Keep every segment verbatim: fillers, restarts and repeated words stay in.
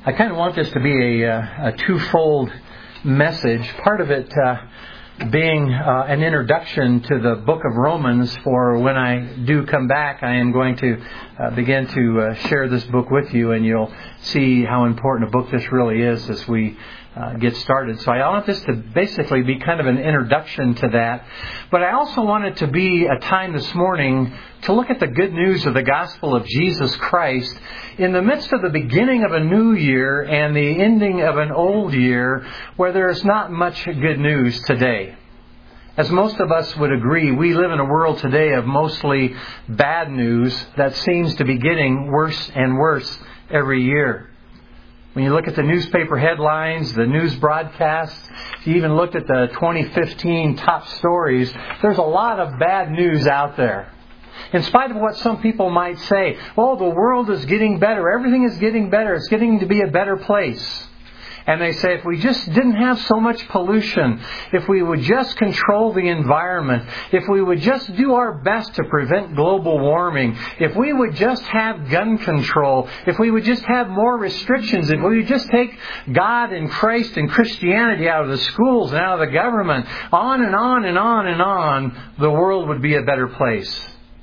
I kind of want this to be a, a twofold message. Part of it uh, being uh, an introduction to the book of Romans, for when I do come back, I am going to uh, begin to uh, share this book with you, and you'll see how important a book this really is as we uh, get started. So I want this to basically be kind of an introduction to that. But I also want it to be a time this morning to look at the good news of the gospel of Jesus Christ in the midst of the beginning of a new year and the ending of an old year where there is not much good news today. As most of us would agree, we live in a world today of mostly bad news that seems to be getting worse and worse every year. When you look at the newspaper headlines, the news broadcasts, if you even looked at the twenty fifteen top stories, there's a lot of bad news out there. In spite of what some people might say, oh, the world is getting better, everything is getting better, it's getting to be a better place. And they say if we just didn't have so much pollution, if we would just control the environment, if we would just do our best to prevent global warming, if we would just have gun control, if we would just have more restrictions, if we would just take God and Christ and Christianity out of the schools and out of the government, on and on and on and on, the world would be a better place.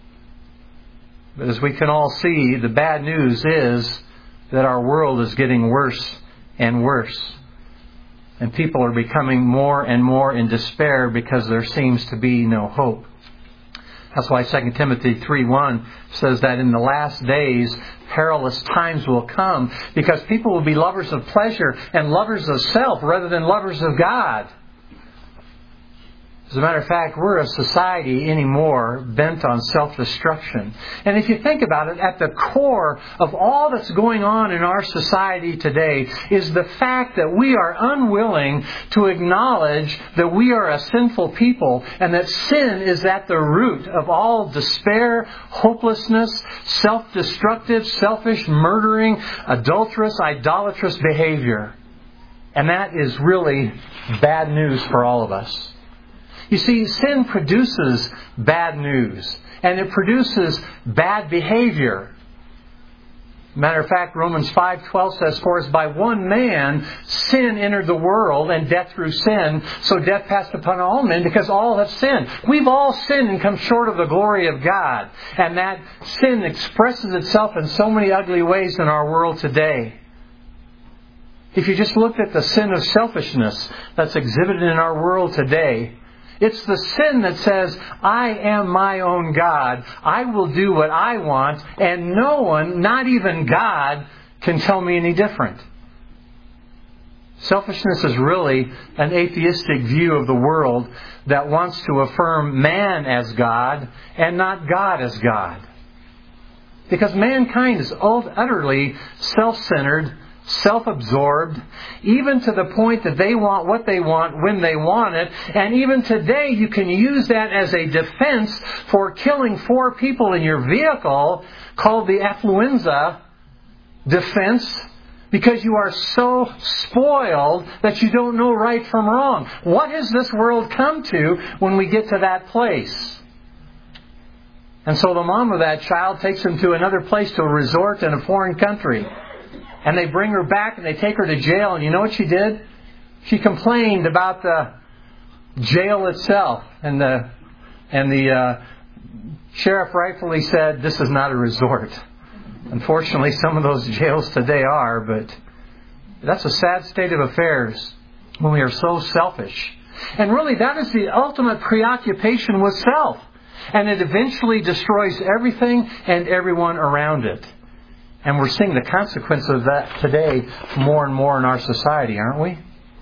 But as we can all see, the bad news is that our world is getting worse and worse. And people are becoming more and more in despair because there seems to be no hope. That's why Second Timothy three one says that in the last days, perilous times will come because people will be lovers of pleasure and lovers of self rather than lovers of God. As a matter of fact, we're a society anymore bent on self-destruction. And if you think about it, at the core of all that's going on in our society today is the fact that we are unwilling to acknowledge that we are a sinful people and that sin is at the root of all despair, hopelessness, self-destructive, selfish, murdering, adulterous, idolatrous behavior. And that is really bad news for all of us. You see, sin produces bad news, and it produces bad behavior. Matter of fact, Romans five twelve says, for as by one man sin entered the world, and death through sin, so death passed upon all men, because all have sinned. We've all sinned and come short of the glory of God. And that sin expresses itself in so many ugly ways in our world today. If you just looked at the sin of selfishness that's exhibited in our world today, it's the sin that says, I am my own God. I will do what I want, and no one, not even God, can tell me any different. Selfishness is really an atheistic view of the world that wants to affirm man as God and not God as God. Because mankind is utterly self-centered, self-absorbed, even to the point that they want what they want when they want it. And even today you can use that as a defense for killing four people in your vehicle, called the affluenza defense, because you are so spoiled that you don't know right from wrong. What has this world come to when we get to that place? And so the mom of that child takes him to another place, to a resort in a foreign country. And they bring her back and they take her to jail. And you know what she did? She complained about the jail itself. And the and the uh, sheriff rightfully said, this is not a resort. Unfortunately, some of those jails today are. But that's a sad state of affairs when we are so selfish. And really, that is the ultimate preoccupation with self. And it eventually destroys everything and everyone around it. And we're seeing the consequence of that today more and more in our society, aren't we?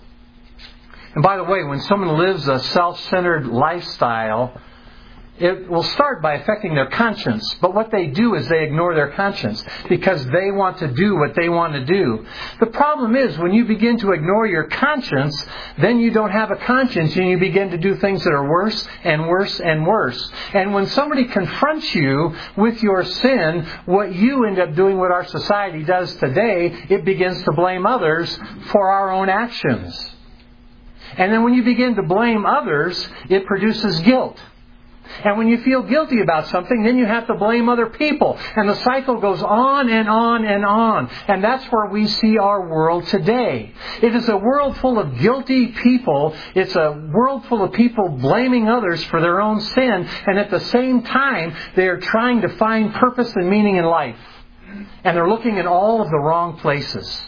And by the way, when someone lives a self-centered lifestyle, it will start by affecting their conscience. But what they do is they ignore their conscience because they want to do what they want to do. The problem is when you begin to ignore your conscience, then you don't have a conscience and you begin to do things that are worse and worse and worse. And when somebody confronts you with your sin, what you end up doing, what our society does today, it begins to blame others for our own actions. And then when you begin to blame others, it produces guilt. And when you feel guilty about something, then you have to blame other people. And the cycle goes on and on and on. And that's where we see our world today. It is a world full of guilty people. It's a world full of people blaming others for their own sin. And at the same time, they are trying to find purpose and meaning in life. And they're looking in all of the wrong places.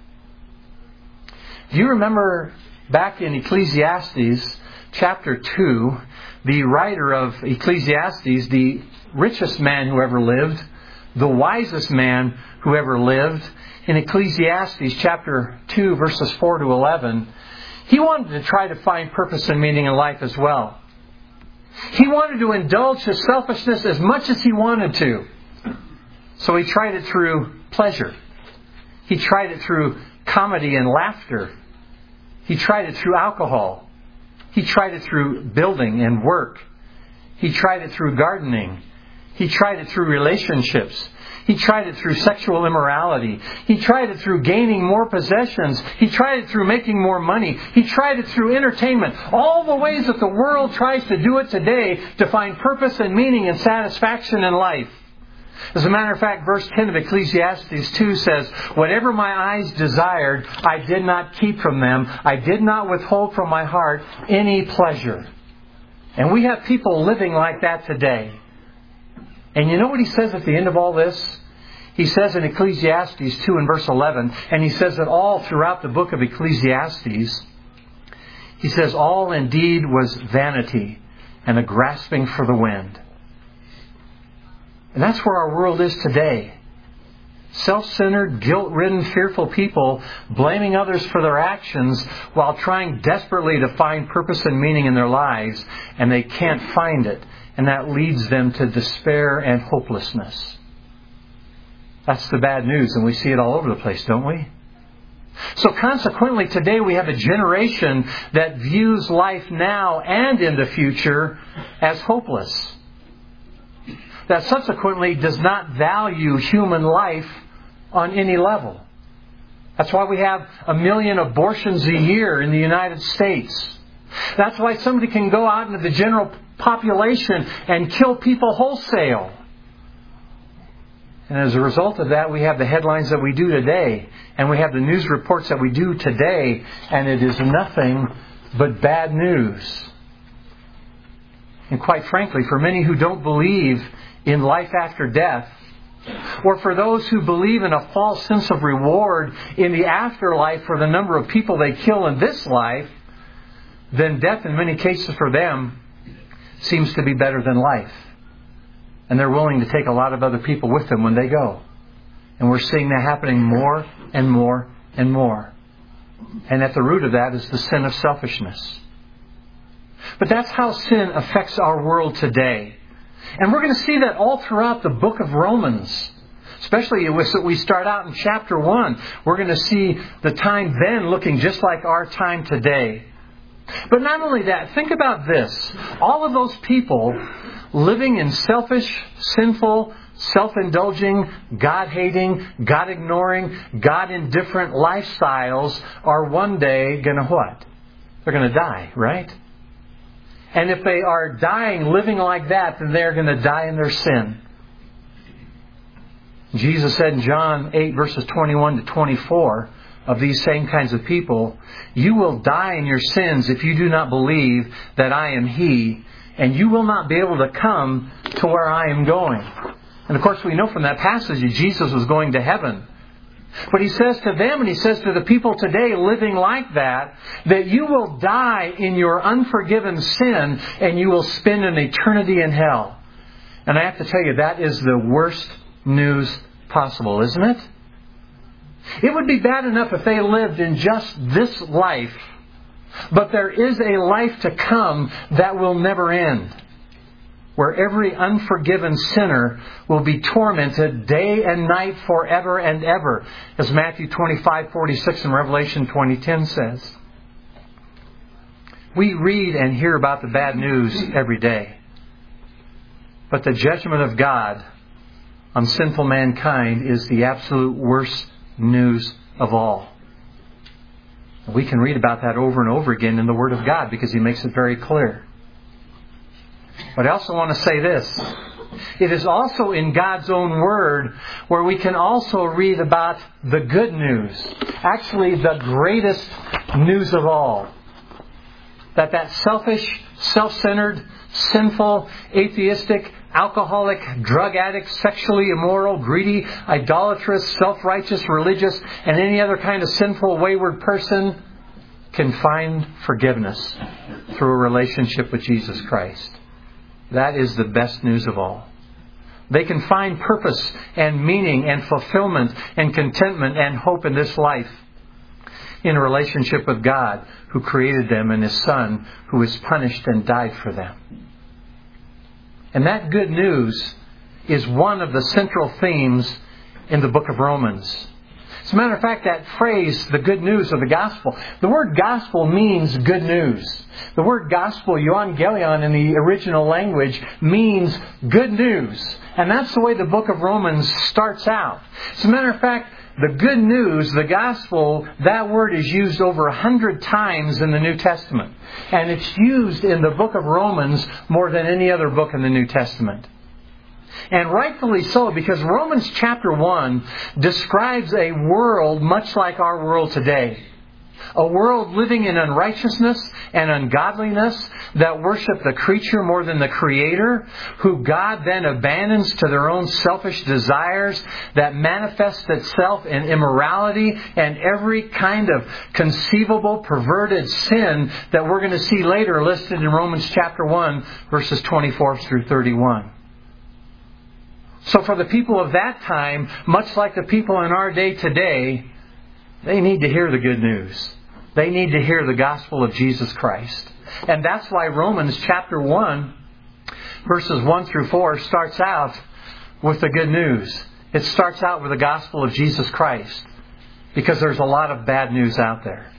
Do you remember back in Ecclesiastes chapter two, the writer of Ecclesiastes, the richest man who ever lived, the wisest man who ever lived, in Ecclesiastes chapter two, verses four to eleven, he wanted to try to find purpose and meaning in life as well. He wanted to indulge his selfishness as much as he wanted to. So he tried it through pleasure. He tried it through comedy and laughter. He tried it through alcohol. He tried it through building and work. He tried it through gardening. He tried it through relationships. He tried it through sexual immorality. He tried it through gaining more possessions. He tried it through making more money. He tried it through entertainment. All the ways that the world tries to do it today to find purpose and meaning and satisfaction in life. As a matter of fact, verse ten of Ecclesiastes two says, "Whatever my eyes desired, I did not keep from them. I did not withhold from my heart any pleasure." And we have people living like that today. And you know what he says at the end of all this? He says in Ecclesiastes two and verse eleven, and he says it all throughout the book of Ecclesiastes, he says, "All indeed was vanity and a grasping for the wind." And that's where our world is today. Self-centered, guilt-ridden, fearful people blaming others for their actions while trying desperately to find purpose and meaning in their lives, and they can't find it. And that leads them to despair and hopelessness. That's the bad news, and we see it all over the place, don't we? So consequently, today we have a generation that views life now and in the future as hopeless. That subsequently does not value human life on any level. That's why we have a million abortions a year in the United States. That's why somebody can go out into the general population and kill people wholesale. And as a result of that, we have the headlines that we do today. And we have the news reports that we do today. And it is nothing but bad news. And quite frankly, for many who don't believe in life after death, or for those who believe in a false sense of reward in the afterlife for the number of people they kill in this life, then death in many cases for them seems to be better than life. And they're willing to take a lot of other people with them when they go. And we're seeing that happening more and more and more. And at the root of that is the sin of selfishness. But that's how sin affects our world today. And we're going to see that all throughout the book of Romans. Especially as we start out in chapter one. We're going to see the time then looking just like our time today. But not only that, think about this. All of those people living in selfish, sinful, self-indulging, God-hating, God-ignoring, God-indifferent lifestyles are one day going to what? They're going to die, right? And if they are dying, living like that, then they're going to die in their sin. Jesus said in John eight, verses twenty-one to twenty-four, of these same kinds of people, "You will die in your sins if you do not believe that I am He, and you will not be able to come to where I am going." And of course we know from that passage that Jesus was going to heaven. But He says to them, and He says to the people today living like that, that you will die in your unforgiven sin and you will spend an eternity in hell. And I have to tell you, that is the worst news possible, isn't it? It would be bad enough if they lived in just this life, but there is a life to come that will never end, where every unforgiven sinner will be tormented day and night forever and ever, as Matthew twenty-five forty-six and Revelation twenty ten says. We read and hear about the bad news every day, but the judgment of God on sinful mankind is the absolute worst news of all. We can read about that over and over again in the Word of God because He makes it very clear. But I also want to say this. It is also in God's own Word where we can also read about the good news. Actually, the greatest news of all. That that selfish, self-centered, sinful, atheistic, alcoholic, drug addict, sexually immoral, greedy, idolatrous, self-righteous, religious, and any other kind of sinful, wayward person can find forgiveness through a relationship with Jesus Christ. That is the best news of all. They can find purpose and meaning and fulfillment and contentment and hope in this life in a relationship with God who created them and His Son who was punished and died for them. And that good news is one of the central themes in the book of Romans. As a matter of fact, that phrase, the good news or the gospel, the word gospel means good news. The word gospel, euangelion in the original language, means good news. And that's the way the book of Romans starts out. As a matter of fact, the good news, the gospel, that word is used over a hundred times in the New Testament. And it's used in the book of Romans more than any other book in the New Testament. And rightfully so, because Romans chapter one describes a world much like our world today. A world living in unrighteousness and ungodliness that worship the creature more than the Creator, who God then abandons to their own selfish desires that manifests itself in immorality and every kind of conceivable perverted sin that we're going to see later listed in Romans chapter one, verses twenty-four through thirty-one. So for the people of that time, much like the people in our day today, they need to hear the good news. They need to hear the gospel of Jesus Christ. And that's why Romans chapter one, verses one through four, starts out with the good news. It starts out with the gospel of Jesus Christ. Because there's a lot of bad news out there.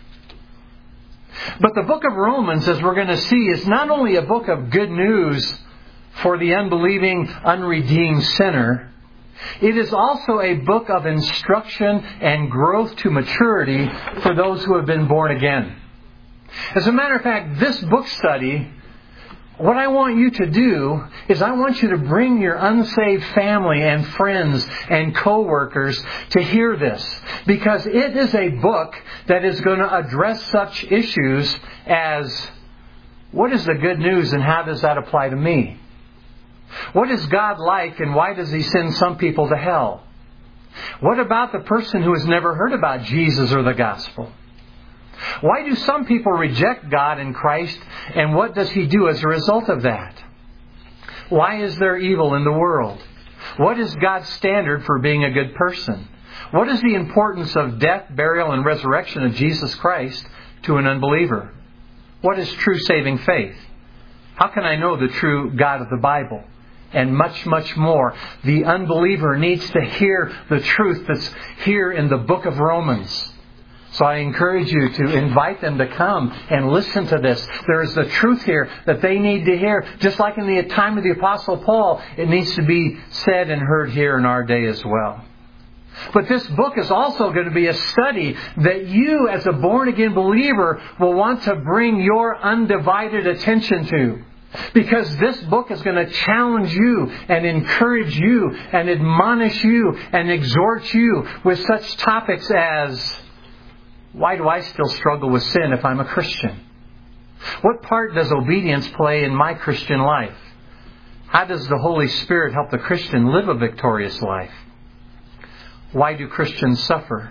But the book of Romans, as we're going to see, is not only a book of good news for the unbelieving, unredeemed sinner, it is also a book of instruction and growth to maturity for those who have been born again. As a matter of fact, this book study, what I want you to do is I want you to bring your unsaved family and friends and co-workers to hear this. Because it is a book that is going to address such issues as, what is the good news and how does that apply to me? What is God like and why does He send some people to hell? What about the person who has never heard about Jesus or the gospel? Why do some people reject God and Christ, and what does He do as a result of that? Why is there evil in the world? What is God's standard for being a good person? What is the importance of death, burial, and resurrection of Jesus Christ to an unbeliever? What is true saving faith? How can I know the true God of the Bible? And much, much more. The unbeliever needs to hear the truth that's here in the book of Romans. So I encourage you to invite them to come and listen to this. There is the truth here that they need to hear. Just like in the time of the Apostle Paul, it needs to be said and heard here in our day as well. But this book is also going to be a study that you as a born-again believer will want to bring your undivided attention to. Because this book is going to challenge you and encourage you and admonish you and exhort you with such topics as, why do I still struggle with sin if I'm a Christian? What part does obedience play in my Christian life? How does the Holy Spirit help the Christian live a victorious life? Why do Christians suffer?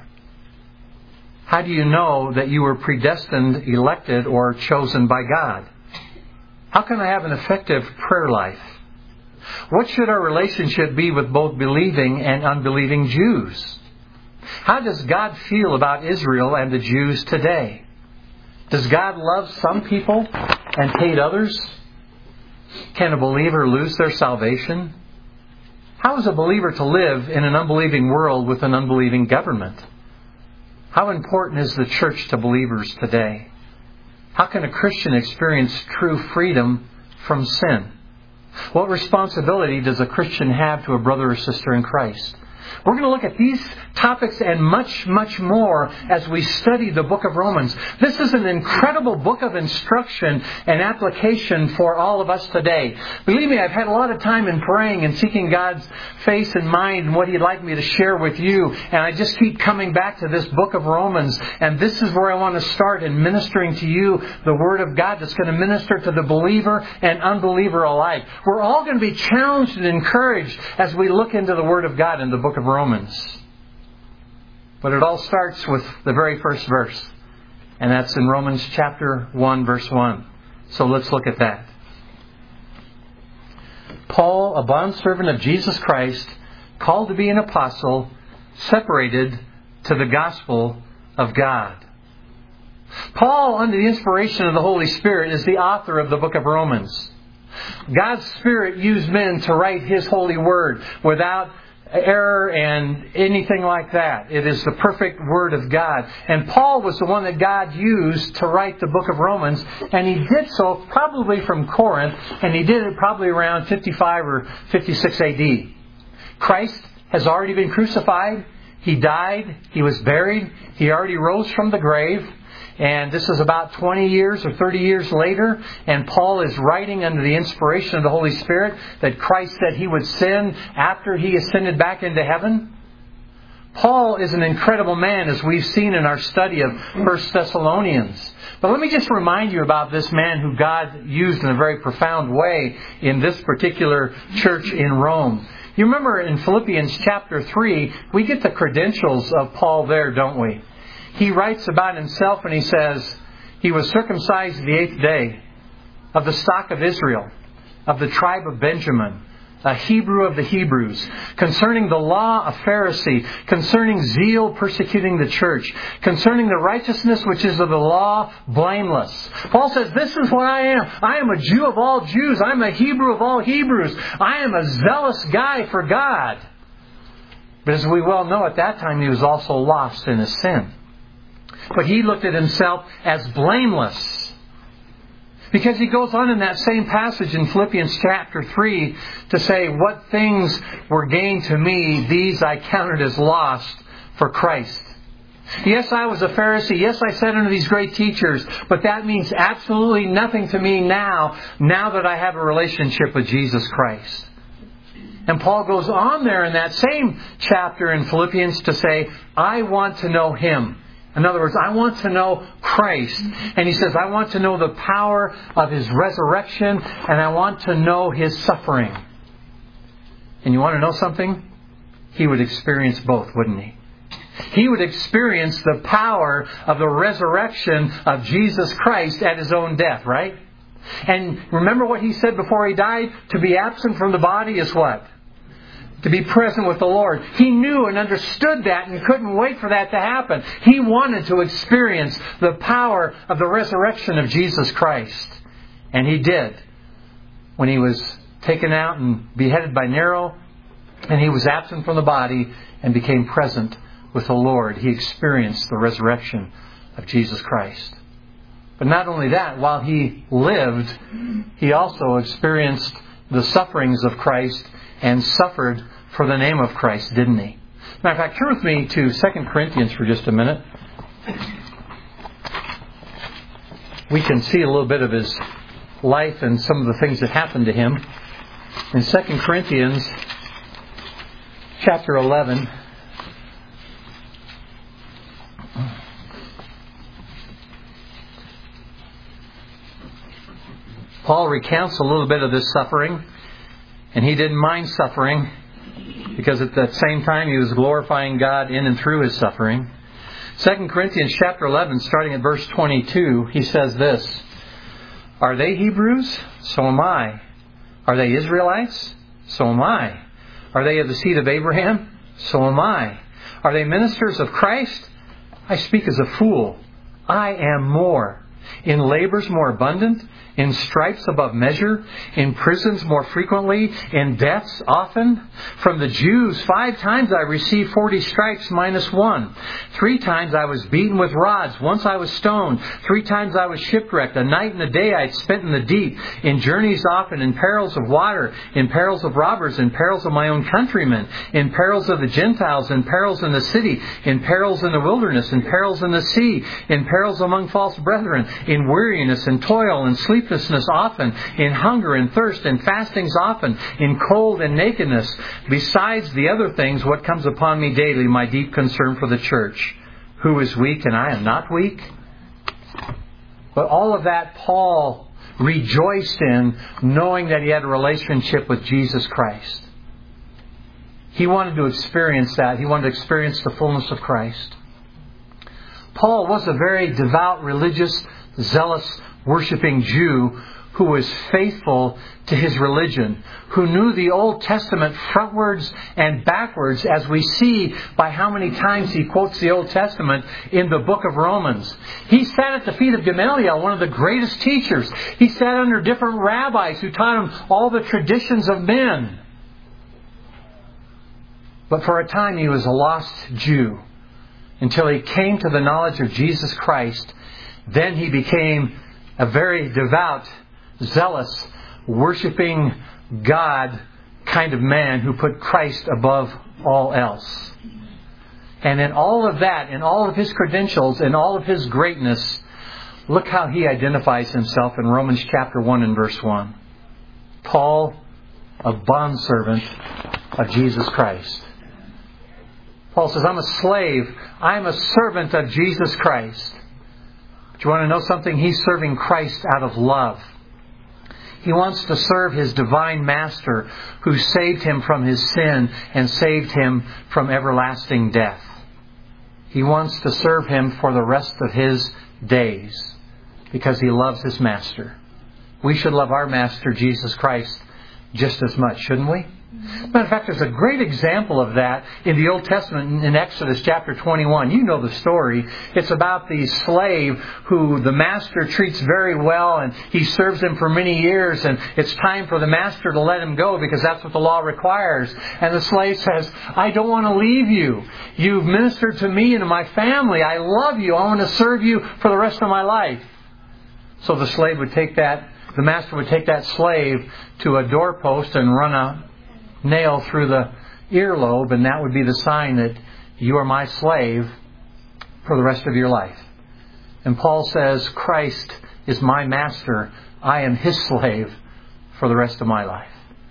How do you know that you were predestined, elected, or chosen by God? How can I have an effective prayer life? What should our relationship be with both believing and unbelieving Jews? How does God feel about Israel and the Jews today? Does God love some people and hate others? Can a believer lose their salvation? How is a believer to live in an unbelieving world with an unbelieving government? How important is the church to believers today? How can a Christian experience true freedom from sin? What responsibility does a Christian have to a brother or sister in Christ? We're going to look at these topics and much, much more as we study the book of Romans. This is an incredible book of instruction and application for all of us today. Believe me, I've had a lot of time in praying and seeking God's face and mind and what He'd like me to share with you. And I just keep coming back to this book of Romans. And this is where I want to start in ministering to you the Word of God that's going to minister to the believer and unbeliever alike. We're all going to be challenged and encouraged as we look into the Word of God in the book of Romans. But it all starts with the very first verse. And that's in Romans chapter one, verse one. So let's look at that. Paul, a bondservant of Jesus Christ, called to be an apostle, separated to the gospel of God. Paul, under the inspiration of the Holy Spirit, is the author of the book of Romans. God's Spirit used men to write His holy word without error and anything like that. It is the perfect Word of God. And Paul was the one that God used to write the book of Romans, and he did so probably from Corinth, and he did it probably around fifty-five or fifty-six A D. Christ has already been crucified. He died. He was buried. He already rose from the grave. And this is about twenty years or thirty years later. And Paul is writing under the inspiration of the Holy Spirit that Christ said He would send after He ascended back into heaven. Paul is an incredible man, as we've seen in our study of First Thessalonians. But let me just remind you about this man who God used in a very profound way in this particular church in Rome. You remember in Philippians chapter three, we get the credentials of Paul there, don't we? He writes about himself and he says, he was circumcised the eighth day, of the stock of Israel, of the tribe of Benjamin, a Hebrew of the Hebrews, concerning the law a Pharisee, concerning zeal persecuting the church, concerning the righteousness which is of the law blameless. Paul says, this is what I am. I am a Jew of all Jews. I'm a Hebrew of all Hebrews. I am a zealous guy for God. But as we well know, at that time he was also lost in his sin. But he looked at himself as blameless. Because he goes on in that same passage in Philippians chapter three to say, what things were gained to me, these I counted as lost for Christ. Yes, I was a Pharisee. Yes, I sat under these great teachers. But that means absolutely nothing to me now, now that I have a relationship with Jesus Christ. And Paul goes on there in that same chapter in Philippians to say, I want to know Him. In other words, I want to know Christ. And he says, I want to know the power of His resurrection, and I want to know His suffering. And you want to know something? He would experience both, wouldn't he? He would experience the power of the resurrection of Jesus Christ at His own death, right? And remember what He said before He died? To be absent from the body is what? To be present with the Lord. He knew and understood that and couldn't wait for that to happen. He wanted to experience the power of the resurrection of Jesus Christ. And He did. When He was taken out and beheaded by Nero, and He was absent from the body and became present with the Lord, He experienced the resurrection of Jesus Christ. But not only that, while He lived, He also experienced the sufferings of Christ and suffered for the name of Christ, didn't He? Matter of fact, turn with me to Second Corinthians for just a minute. We can see a little bit of His life and some of the things that happened to Him. In Second Corinthians chapter eleven, Paul recounts a little bit of this suffering. And he didn't mind suffering because at that same time he was glorifying God in and through his suffering. Second Corinthians chapter eleven, starting at verse twenty-two, he says this, Are they Hebrews? So am I. Are they Israelites? So am I. Are they of the seed of Abraham? So am I. Are they ministers of Christ? I speak as a fool. I am more. in labors more abundant, in stripes above measure, in prisons more frequently, in deaths often. From the Jews five times I received forty stripes minus one. Three times I was beaten with rods. Once I was stoned. Three times I was shipwrecked. A night and a day I spent in the deep, in journeys often, in perils of water, in perils of robbers, in perils of my own countrymen, in perils of the Gentiles, in perils in the city, in perils in the wilderness, in perils in the sea, in perils among false brethren, in weariness and toil and sleeplessness often, in hunger and thirst and fastings often, in cold and nakedness. Besides the other things, what comes upon me daily, my deep concern for the church. Who is weak and I am not weak? But all of that Paul rejoiced in, knowing that he had a relationship with Jesus Christ. He wanted to experience that. He wanted to experience the fullness of Christ. Paul was a very devout, religious, zealous, worshiping Jew who was faithful to his religion, who knew the Old Testament frontwards and backwards, as we see by how many times he quotes the Old Testament in the book of Romans. He sat at the feet of Gamaliel, one of the greatest teachers. He sat under different rabbis who taught him all the traditions of men. But for a time he was a lost Jew until he came to the knowledge of Jesus Christ. Then he became a very devout, zealous, worshiping God kind of man who put Christ above all else. And in all of that, in all of his credentials, in all of his greatness, look how he identifies himself in Romans chapter one and verse one. Paul, a bondservant of Jesus Christ. Paul says, I'm a slave. I'm a servant of Jesus Christ. Do you want to know something? He's serving Christ out of love. He wants to serve his divine master who saved him from his sin and saved him from everlasting death. He wants to serve him for the rest of his days because he loves his master. We should love our master, Jesus Christ, just as much, shouldn't we? Matter of fact, there's a great example of that in the Old Testament in Exodus chapter twenty-one. You know the story. It's about the slave who the master treats very well, and he serves him for many years, and it's time for the master to let him go because that's what the law requires. And the slave says, I don't want to leave you. You've ministered to me and to my family. I love you. I want to serve you for the rest of my life. So the slave would take that, the master would take that slave to a doorpost and run a nail through the earlobe, and that would be the sign that you are my slave for the rest of your life. And Paul says, Christ is my master. I am his slave for the rest of my life.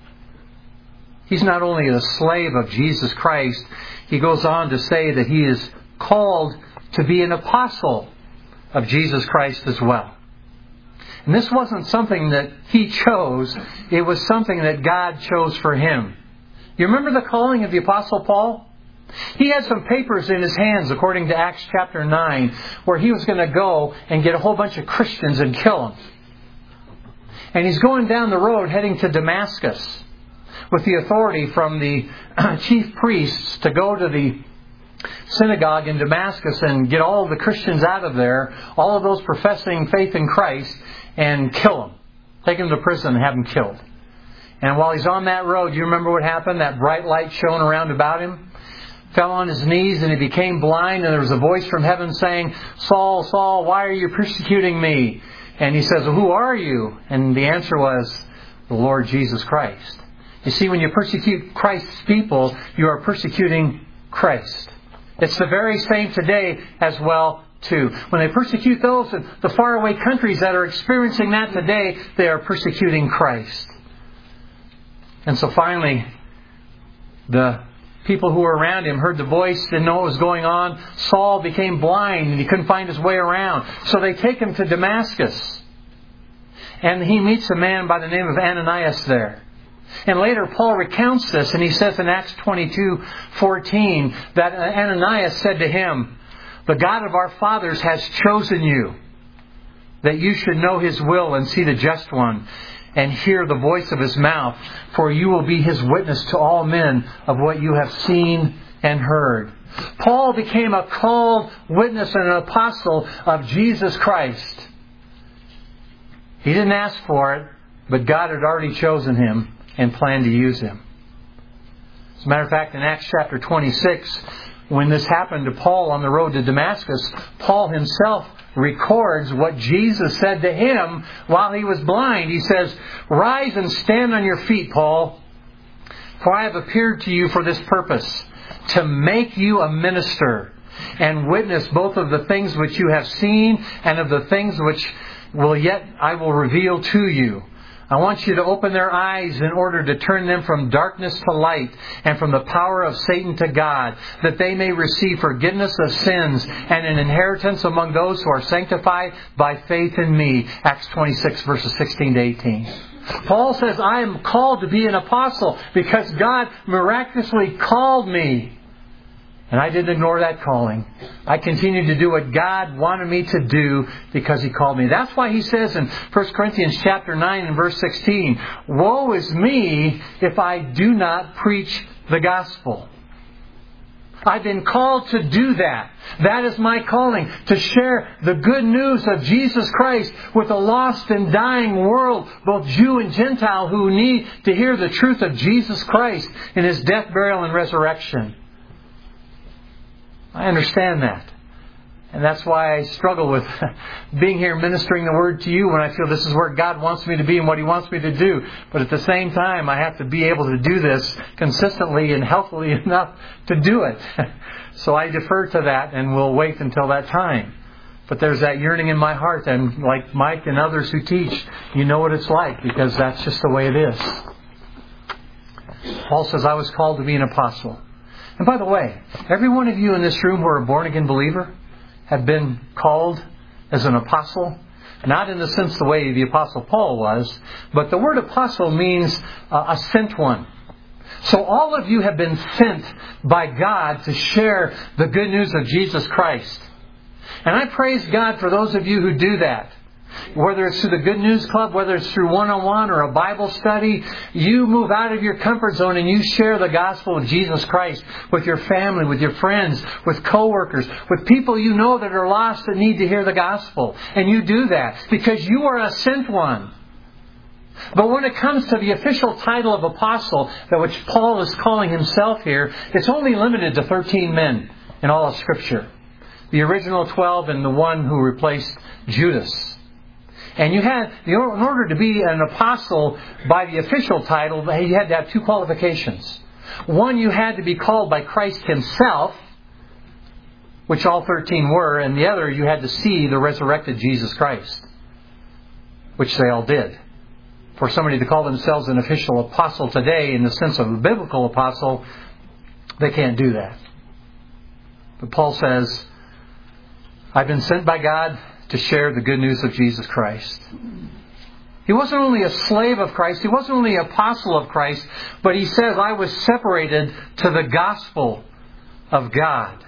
He's not only a slave of Jesus Christ, he goes on to say that he is called to be an apostle of Jesus Christ as well. And this wasn't something that he chose. It was something that God chose for him. You remember the calling of the Apostle Paul? He had some papers in his hands, according to Acts chapter nine, where he was going to go and get a whole bunch of Christians and kill them. And he's going down the road heading to Damascus with the authority from the chief priests to go to the synagogue in Damascus and get all the Christians out of there, all of those professing faith in Christ, and kill them. Take them to prison and have them killed. And while he's on that road, you remember what happened? That bright light shone around about him. Fell on his knees and he became blind, and there was a voice from heaven saying, Saul, Saul, why are you persecuting me? And he says, well, who are you? And the answer was, the Lord Jesus Christ. You see, when you persecute Christ's people, you are persecuting Christ. It's the very same today as well, too. When they persecute those in the faraway countries that are experiencing that today, they are persecuting Christ. And so finally, the people who were around him heard the voice, didn't know what was going on. Saul became blind and he couldn't find his way around. So they take him to Damascus. And he meets a man by the name of Ananias there. And later Paul recounts this, and he says in Acts twenty-two fourteen that Ananias said to him, the God of our fathers has chosen you, that you should know his will and see the just one, and hear the voice of his mouth, for you will be his witness to all men of what you have seen and heard. Paul became a called witness and an apostle of Jesus Christ. He didn't ask for it, but God had already chosen him and planned to use him. As a matter of fact, in Acts chapter twenty-six, when this happened to Paul on the road to Damascus, Paul himself records what Jesus said to him while he was blind. He says, "Rise and stand on your feet, Paul, for I have appeared to you for this purpose, to make you a minister and witness both of the things which you have seen and of the things which will yet I will reveal to you. I want you to open their eyes in order to turn them from darkness to light and from the power of Satan to God, that they may receive forgiveness of sins and an inheritance among those who are sanctified by faith in me." Acts twenty-six, verses sixteen to eighteen. Paul says, I am called to be an apostle because God miraculously called me. And I didn't ignore that calling. I continued to do what God wanted me to do because He called me. That's why he says in First Corinthians chapter nine and verse sixteen, "Woe is me if I do not preach the gospel." I've been called to do that. That is my calling, to share the good news of Jesus Christ with a lost and dying world, both Jew and Gentile, who need to hear the truth of Jesus Christ in His death, burial, and resurrection. I understand that. And that's why I struggle with being here ministering the Word to you when I feel this is where God wants me to be and what He wants me to do. But at the same time, I have to be able to do this consistently and healthily enough to do it. So I defer to that and will wait until that time. But there's that yearning in my heart, and like Mike and others who teach, you know what it's like, because that's just the way it is. Paul says, I was called to be an apostle. And by the way, every one of you in this room who are a born-again believer have been called as an apostle. Not in the sense the way the Apostle Paul was, but the word apostle means uh, a sent one. So all of you have been sent by God to share the good news of Jesus Christ. And I praise God for those of you who do that. Whether it's through the Good News Club, whether it's through one-on-one or a Bible study, you move out of your comfort zone and you share the gospel of Jesus Christ with your family, with your friends, with co-workers, with people you know that are lost that need to hear the gospel. And you do that because you are a sent one. But when it comes to the official title of apostle, that which Paul is calling himself here, it's only limited to thirteen men in all of Scripture. The original twelve and the one who replaced Judas. And you had, in order to be an apostle by the official title, you had to have two qualifications. One, you had to be called by Christ Himself, which all thirteen were, and the other, you had to see the resurrected Jesus Christ, which they all did. For somebody to call themselves an official apostle today, in the sense of a biblical apostle, they can't do that. But Paul says, I've been sent by God to share the good news of Jesus Christ. He wasn't only a slave of Christ, he wasn't only an apostle of Christ, but he says, I was separated to the gospel of God.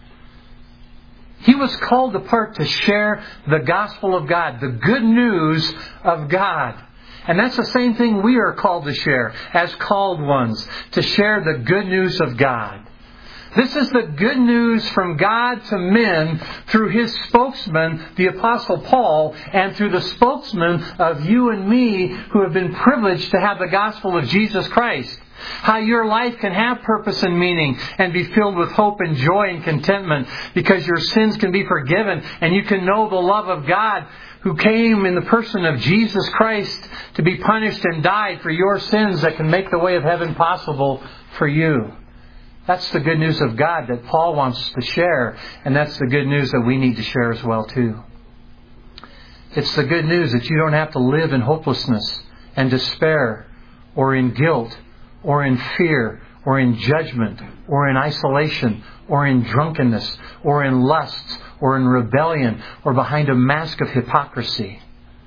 He was called apart to share the gospel of God, the good news of God. And that's the same thing we are called to share as called ones, to share the good news of God. This is the good news from God to men through His spokesman, the Apostle Paul, and through the spokesman of you and me who have been privileged to have the gospel of Jesus Christ. How your life can have purpose and meaning and be filled with hope and joy and contentment because your sins can be forgiven and you can know the love of God who came in the person of Jesus Christ to be punished and died for your sins that can make the way of heaven possible for you. That's the good news of God that Paul wants to share, and that's the good news that we need to share as well too. It's the good news that you don't have to live in hopelessness and despair or in guilt or in fear or in judgment or in isolation or in drunkenness or in lusts or in rebellion or behind a mask of hypocrisy.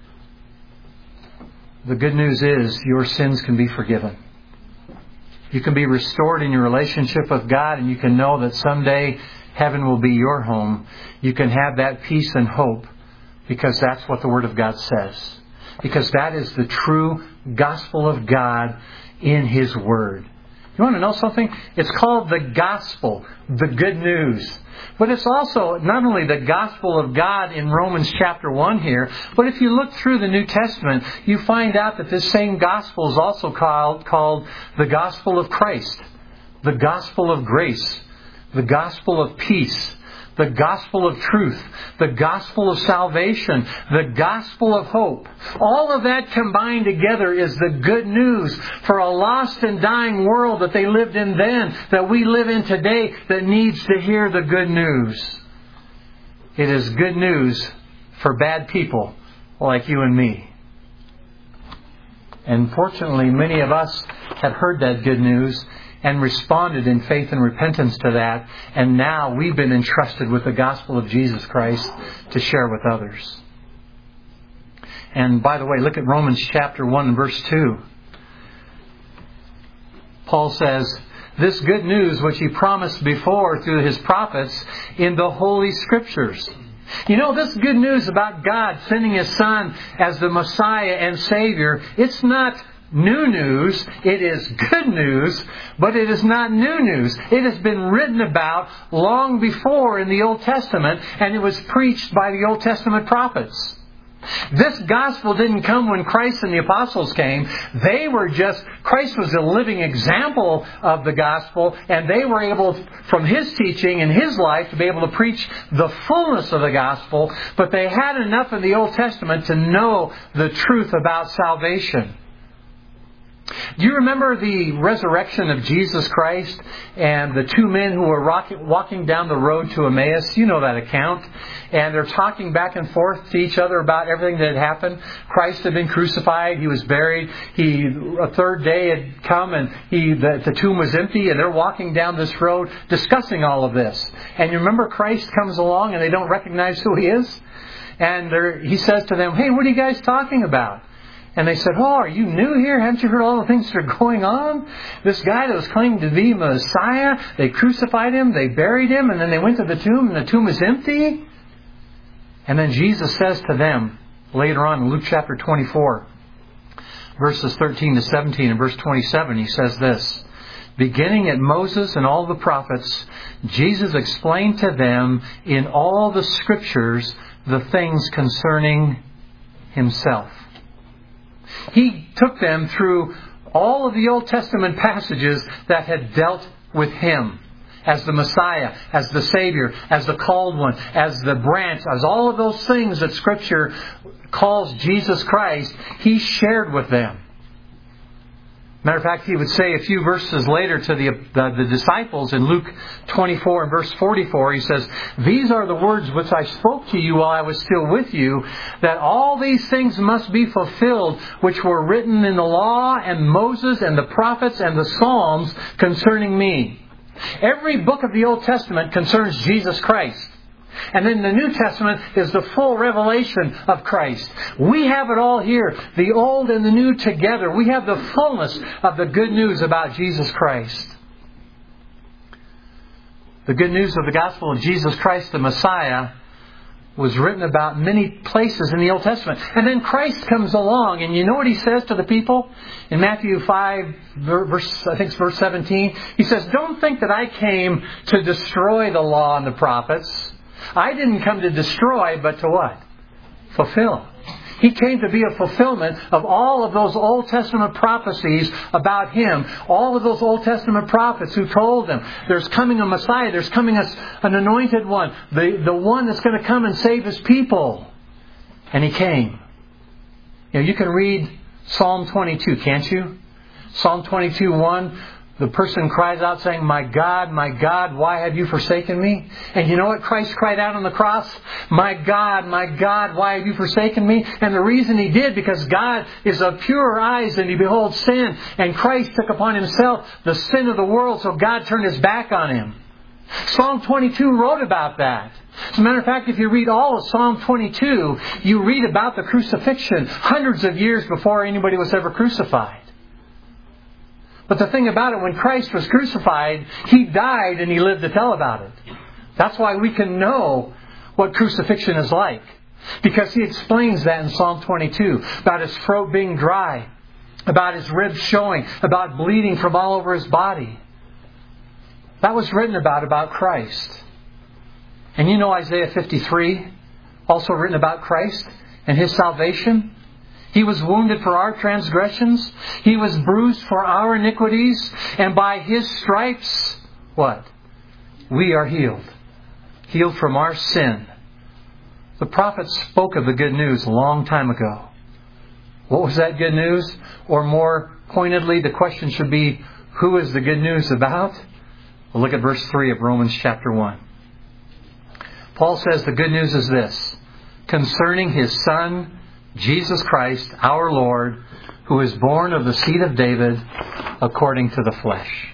The good news is your sins can be forgiven. You can be restored in your relationship with God, and you can know that someday heaven will be your home. You can have that peace and hope because that's what the Word of God says. Because that is the true gospel of God in His Word. You want to know something? It's called the gospel, the good news. But it's also not only the gospel of God in Romans chapter one here, but if you look through the New Testament, you find out that this same gospel is also called, called the gospel of Christ, the gospel of grace, the gospel of peace, the gospel of truth, the gospel of salvation, the gospel of hope. All of that combined together is the good news for a lost and dying world that they lived in then, that we live in today, that needs to hear the good news. It is good news for bad people like you and me. And fortunately, many of us have heard that good news and responded in faith and repentance to that. And now we've been entrusted with the gospel of Jesus Christ to share with others. And by the way, look at Romans chapter one and verse two. Paul says, this good news which he promised before through his prophets in the Holy Scriptures. You know, this good news about God sending His Son as the Messiah and Savior, it's not new news. It is good news, but it is not new news. It has been written about long before in the Old Testament, and it was preached by the Old Testament prophets. This gospel didn't come when Christ and the apostles came. They were just, Christ was a living example of the gospel, and they were able, from His teaching and His life, to be able to preach the fullness of the gospel. But they had enough in the Old Testament to know the truth about salvation. Do you remember the resurrection of Jesus Christ and the two men who were walking down the road to Emmaus? You know that account. And they're talking back and forth to each other about everything that had happened. Christ had been crucified. He was buried. He, a third day had come and he, the, the tomb was empty. And they're walking down this road discussing all of this. And you remember Christ comes along and they don't recognize who He is. And He says to them, hey, what are you guys talking about? And they said, oh, are you new here? Haven't you heard all the things that are going on? This guy that was claiming to be Messiah, they crucified Him, they buried Him, and then they went to the tomb, and the tomb is empty. And then Jesus says to them, later on in Luke chapter twenty-four, verses thirteen to seventeen, and verse twenty-seven, He says this, beginning at Moses and all the prophets, Jesus explained to them in all the Scriptures the things concerning Himself. He took them through all of the Old Testament passages that had dealt with Him as the Messiah, as the Savior, as the called one, as the branch, as all of those things that Scripture calls Jesus Christ. He shared with them. Matter of fact, He would say a few verses later to the, the, the disciples in Luke twenty-four and verse forty-four, He says, these are the words which I spoke to you while I was still with you, that all these things must be fulfilled, which were written in the law and Moses and the prophets and the Psalms concerning me. Every book of the Old Testament concerns Jesus Christ. And then the New Testament is the full revelation of Christ. We have it all here, the Old and the New together. We have the fullness of the good news about Jesus Christ. The good news of the gospel of Jesus Christ, the Messiah, was written about many places in the Old Testament. And then Christ comes along, and you know what He says to the people? In Matthew five, verse, I think it's verse seventeen, He says, don't think that I came to destroy the law and the prophets. I didn't come to destroy, but to what? Fulfill. He came to be a fulfillment of all of those Old Testament prophecies about Him. All of those Old Testament prophets who told them, there's coming a Messiah, there's coming a, an anointed one, the, the one that's going to come and save His people. And He came. You know, you can read Psalm twenty-two, can't you? Psalm twenty-two, one. The person cries out saying, my God, my God, why have you forsaken me? And you know what Christ cried out on the cross? My God, my God, why have you forsaken me? And the reason He did, because God is of purer eyes than He beholds sin. And Christ took upon Himself the sin of the world, so God turned His back on Him. Psalm twenty-two wrote about that. As a matter of fact, if you read all of Psalm twenty-two, you read about the crucifixion hundreds of years before anybody was ever crucified. But the thing about it, when Christ was crucified, He died and He lived to tell about it. That's why we can know what crucifixion is like. Because He explains that in Psalm twenty-two, about His throat being dry, about his ribs showing, about bleeding from all over his body. That was written about, about Christ. And you know Isaiah fifty-three, also written about Christ and His salvation. He was wounded for our transgressions. He was bruised for our iniquities. And by His stripes, what? We are healed. Healed from our sin. The prophets spoke of the good news a long time ago. What was that good news? Or more pointedly, the question should be, who is the good news about? Well, look at verse three of Romans chapter one. Paul says the good news is this: concerning His Son, Jesus Christ, our Lord, who is born of the seed of David according to the flesh.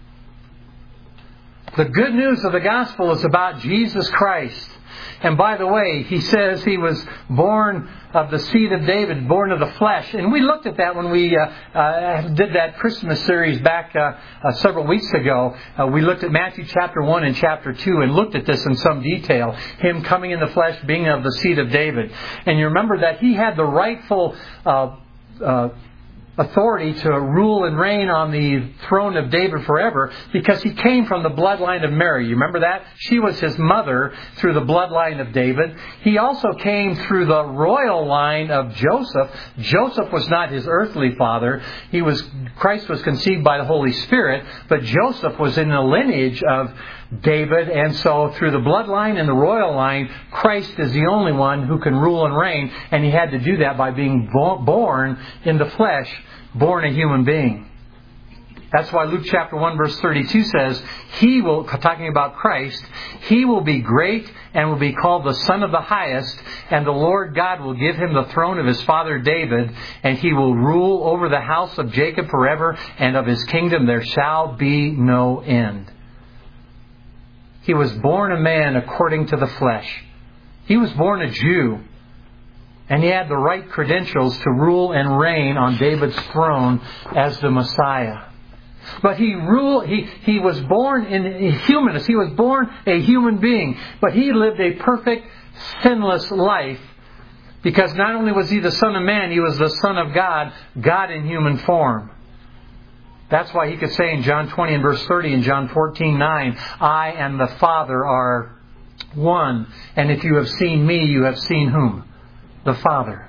The good news of the gospel is about Jesus Christ. And by the way, he says He was born of the seed of David, born of the flesh. And we looked at that when we uh, uh, did that Christmas series back uh, uh, several weeks ago. Uh, we looked at Matthew chapter one and chapter two and looked at this in some detail. Him coming in the flesh, being of the seed of David. And you remember that He had the rightful uh, uh, authority to rule and reign on the throne of David forever because He came from the bloodline of Mary. You remember that? She was His mother through the bloodline of David. He also came through the royal line of Joseph. Joseph was not His earthly father. He was Christ was conceived by the Holy Spirit, but Joseph was in the lineage of David, and so through the bloodline and the royal line, Christ is the only one who can rule and reign, and He had to do that by being born in the flesh, born a human being. That's why Luke chapter one verse thirty-two says, He will, talking about Christ, He will be great and will be called the Son of the Highest, and the Lord God will give Him the throne of His father David, and He will rule over the house of Jacob forever, and of His kingdom there shall be no end. He was born a man according to the flesh. He was born a Jew. And He had the right credentials to rule and reign on David's throne as the Messiah. But He ruled, he, he was born in a humanness. He was born a human being. But He lived a perfect, sinless life. Because not only was He the Son of Man, He was the Son of God, God in human form. That's why He could say in John twenty and verse thirty and John fourteen nine, I and the Father are one. And if you have seen Me, you have seen whom? The Father.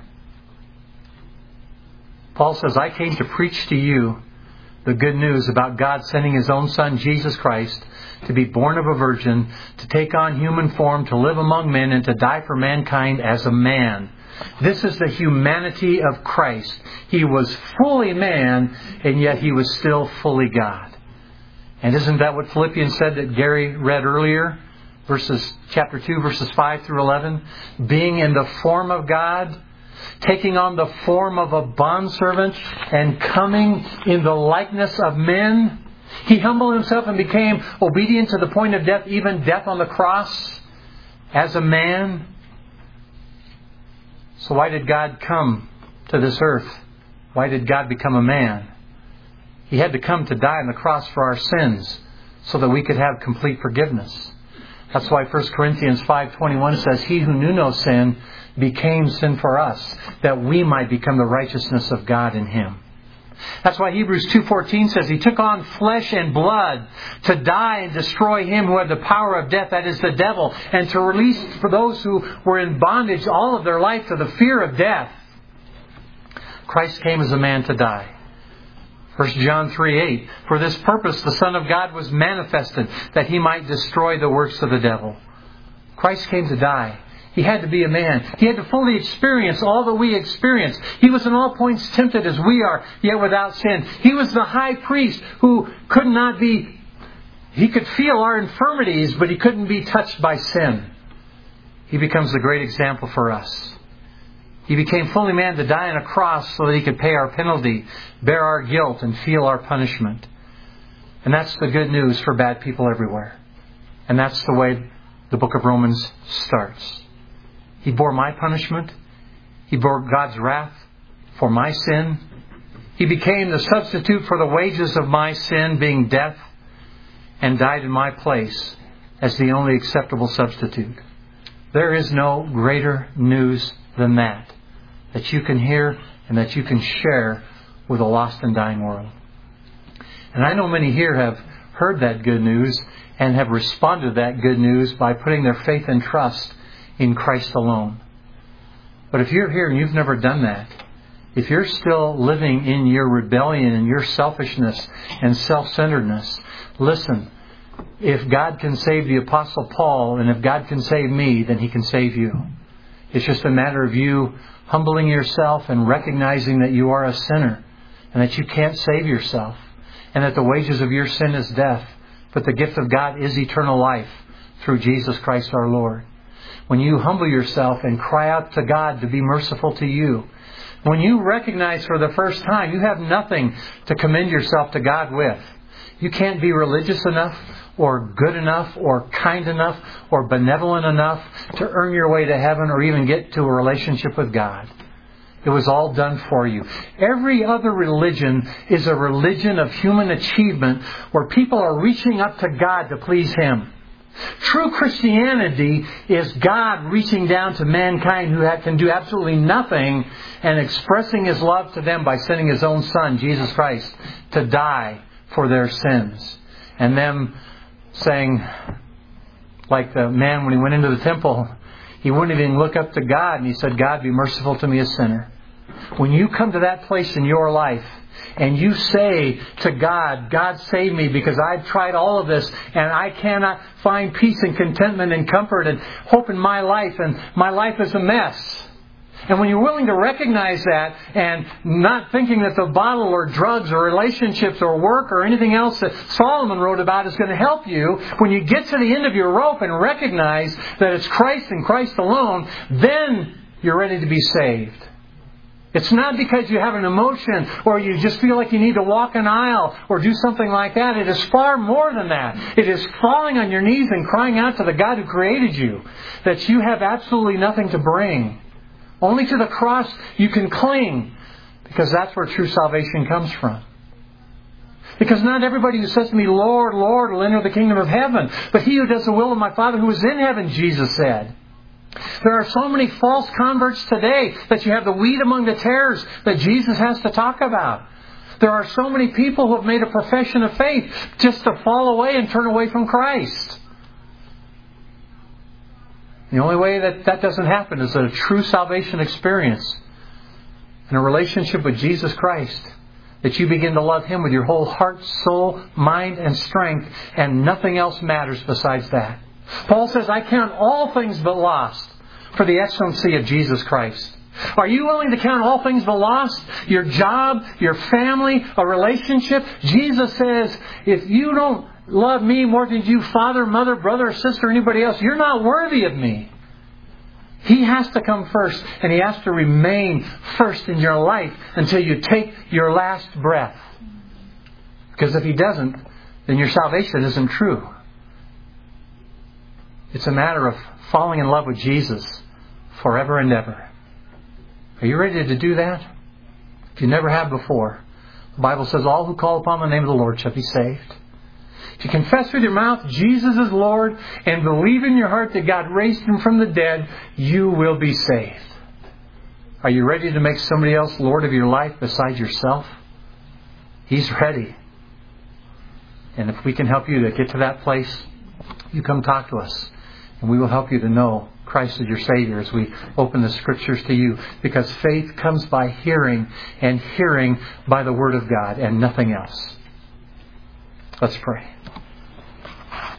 Paul says, I came to preach to you the good news about God sending His own Son, Jesus Christ, to be born of a virgin, to take on human form, to live among men, and to die for mankind as a man. This is the humanity of Christ. He was fully man, and yet He was still fully God. And isn't that what Philippians said that Gary read earlier? Verses chapter two, verses five through eleven. Being in the form of God, taking on the form of a bondservant, and coming in the likeness of men, He humbled Himself and became obedient to the point of death, even death on the cross, as a man. So why did God come to this earth? Why did God become a man? He had to come to die on the cross for our sins so that we could have complete forgiveness. That's why First Corinthians five twenty-one says, He who knew no sin became sin for us, that we might become the righteousness of God in Him. That's why Hebrews two fourteen says He took on flesh and blood to die and destroy him who had the power of death, that is the devil, and to release for those who were in bondage all of their life to the fear of death. Christ came as a man to die. First John three eight, for this purpose the Son of God was manifested, that He might destroy the works of the devil. Christ came to die. He had to be a man. He had to fully experience all that we experience. He was in all points tempted as we are, yet without sin. He was the high priest who could not be, He could feel our infirmities, but He couldn't be touched by sin. He becomes the great example for us. He became fully man to die on a cross so that He could pay our penalty, bear our guilt, and feel our punishment. And that's the good news for bad people everywhere. And that's the way the book of Romans starts. He bore my punishment. He bore God's wrath for my sin. He became the substitute for the wages of my sin, being death, and died in my place as the only acceptable substitute. There is no greater news than that, that you can hear and that you can share with a lost and dying world. And I know many here have heard that good news and have responded to that good news by putting their faith and trust in Christ alone. But if you're here and you've never done that, if you're still living in your rebellion and your selfishness and self-centeredness, listen, if God can save the Apostle Paul and if God can save me, then He can save you. It's just a matter of you humbling yourself and recognizing that you are a sinner and that you can't save yourself and that the wages of your sin is death, but the gift of God is eternal life through Jesus Christ our Lord. When you humble yourself and cry out to God to be merciful to you, when you recognize for the first time you have nothing to commend yourself to God with, you can't be religious enough or good enough or kind enough or benevolent enough to earn your way to heaven or even get to a relationship with God. It was all done for you. Every other religion is a religion of human achievement where people are reaching up to God to please Him. True Christianity is God reaching down to mankind who can do absolutely nothing and expressing His love to them by sending His own Son, Jesus Christ, to die for their sins. And them saying, like the man when he went into the temple, he wouldn't even look up to God and he said, God, be merciful to me, a sinner. When you come to that place in your life and you say to God, God save me because I've tried all of this and I cannot find peace and contentment and comfort and hope in my life and my life is a mess. And when you're willing to recognize that and not thinking that the bottle or drugs or relationships or work or anything else that Solomon wrote about is going to help you, when you get to the end of your rope and recognize that it's Christ and Christ alone, then you're ready to be saved. It's not because you have an emotion or you just feel like you need to walk an aisle or do something like that. It is far more than that. It is falling on your knees and crying out to the God who created you that you have absolutely nothing to bring. Only to the cross you can cling, because that's where true salvation comes from. Because not everybody who says to me, Lord, Lord, will enter the kingdom of heaven, but he who does the will of my Father who is in heaven, Jesus said. There are so many false converts today that you have the wheat among the tares that Jesus has to talk about. There are so many people who have made a profession of faith just to fall away and turn away from Christ. The only way that that doesn't happen is a true salvation experience and a relationship with Jesus Christ. That you begin to love Him with your whole heart, soul, mind, and strength, and nothing else matters besides that. Paul says, I count all things but lost for the excellency of Jesus Christ. Are you willing to count all things but lost? Your job, your family, a relationship? Jesus says, if you don't love me more than you, father, mother, brother, or sister, or anybody else, you're not worthy of me. He has to come first, and He has to remain first in your life until you take your last breath. Because if He doesn't, then your salvation isn't true. It's a matter of falling in love with Jesus forever and ever. Are you ready to do that? If you never have before, the Bible says, all who call upon the name of the Lord shall be saved. If you confess with your mouth Jesus is Lord and believe in your heart that God raised Him from the dead, you will be saved. Are you ready to make somebody else Lord of your life besides yourself? He's ready. And if we can help you to get to that place, you come talk to us. And we will help you to know Christ as your Savior as we open the Scriptures to you. Because faith comes by hearing, and hearing by the Word of God and nothing else. Let's pray.